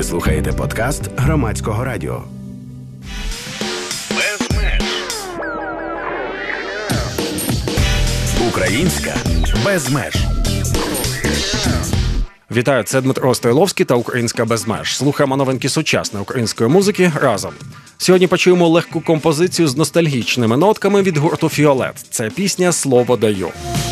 Ви слухаєте подкаст Громадського радіо. Без меж. Українська без меж. Вітаю, це Дмитро Стойловський та «Українська без меж». Слухаємо новинки сучасної української музики разом. Сьогодні почуємо легку композицію з ностальгічними нотками від гурту «Фіолет». Це пісня «Слово даю».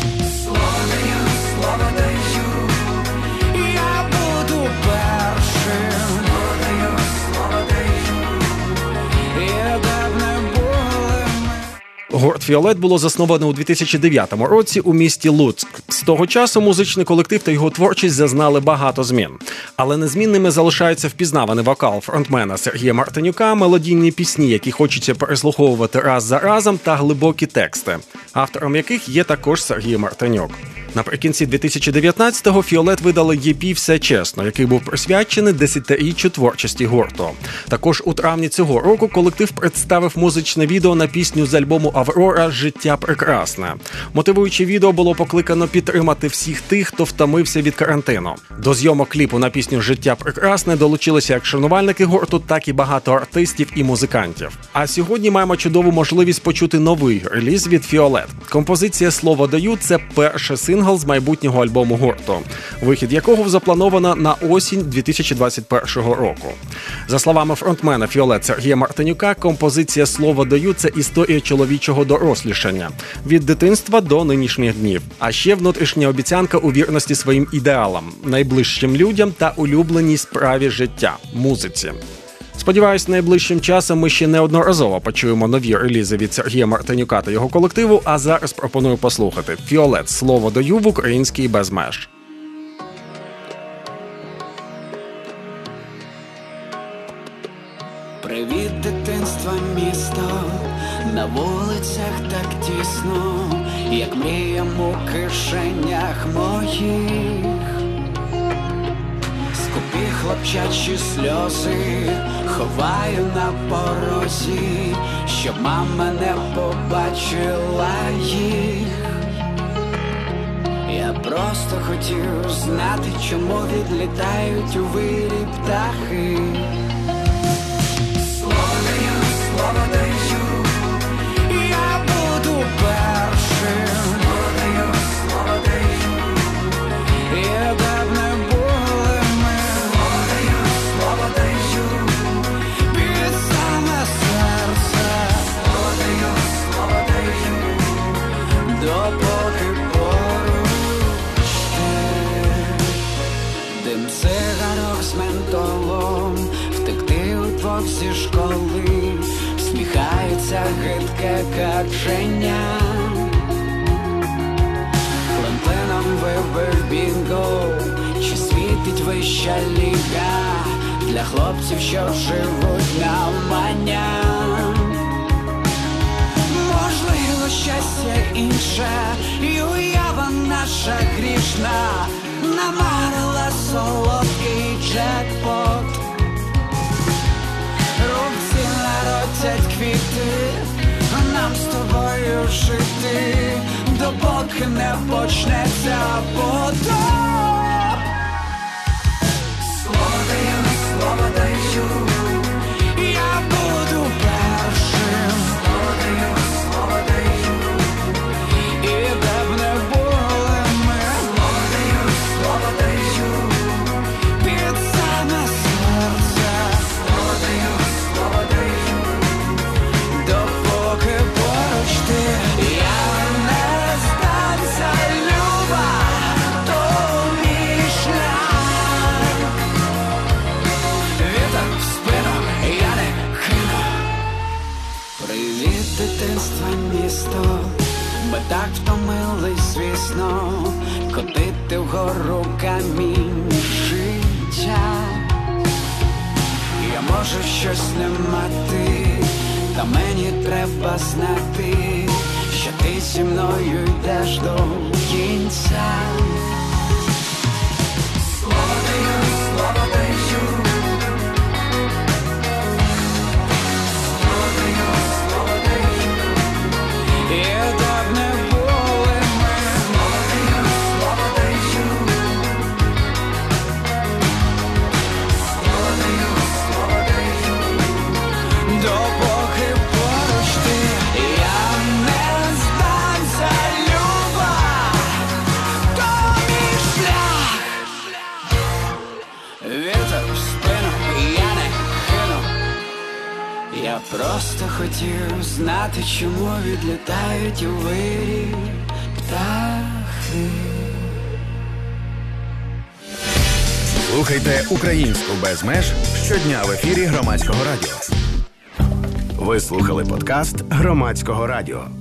Гурт «Фіолет» було засновано у 2009 році у місті Луцьк. З того часу музичний колектив та його творчість зазнали багато змін. Але незмінними залишаються впізнаваний вокал фронтмена Сергія Мартинюка, мелодійні пісні, які хочеться переслуховувати раз за разом, та глибокі тексти, автором яких є також Сергій Мартинюк. Наприкінці 2019-го «Фіолет» видали EP «Все чесно», який був присвячений 10-річчю творчості гурту. Також у травні цього року колектив представив музичне відео на пісню з альбому «Аврора. Життя прекрасне». Мотивуюче відео було покликано підтримати всіх тих, хто втомився від карантину. До зйомок кліпу на пісню «Життя прекрасне» долучилися як шанувальники гурту, так і багато артистів і музикантів. А сьогодні маємо чудову можливість почути новий реліз від «Фіолет». Композиція «Слово даю» – це перший сингл з майбутнього альбому гурту, вихід якого заплановано на осінь 2021 року. За словами фронтмена «Фіолет» Сергія Мартинюка, композиція «Слово даю» – це історія чоловічого дорослішання від дитинства до нинішніх днів. А ще внутрішня обіцянка у вірності своїм ідеалам, найближчим людям та улюбленій справі життя – музиці. Сподіваюсь, найближчим часом ми ще неодноразово почуємо нові релізи від Сергія Мартинюка та його колективу, а зараз пропоную послухати «Фіолет. Слово даю» в українській без меж. Привіт, дитинства, місто, на вулицях так тісно, як мріям у кишенях моїх. Скупі хлопчачі сльози ховаю на порозі, щоб мама не побачила їх. Я просто хотів знати, чому відлітають у вирі птахи. Слово даю, я буду першим. Слово даю, і де б не були ми. Слово даю, під саме серце. Слово даю, допоки поруч ти. Дим цигарок з ментолом, втекти удвох зі школи, всміхається гидке каченя. Клемплином вибив бінго, чи світить вища ліга для хлопців, що живуть навмання. Можливо, щастя інше, і уява наша грішна намарила солодкий джекпот. Руці народять квіти, нам з тобою жити, допоки не почнеться потоп. Слово даю, я буду першим. Слово даю, і де б не були ми. Слово даю, під саме серце. Слово даю, допоки поруч ти. Я не здамся, люба, то мій шлях. Вітер в спину, я не кину. Привіт, дитинство, місто, ми так втомились, звісно, котити вгору камінь життя. Я можу щось не мати, та мені треба знати, що ти зі мною йдеш до кінця. Слово даю, слово даю. Слово даю, слово даю. І де б не були ми. Слово даю, слово даю. Я просто хотів знати, чому відлітають у вирі птахи. Слухайте українську без меж щодня в ефірі Громадського радіо. Ви слухали подкаст Громадського радіо.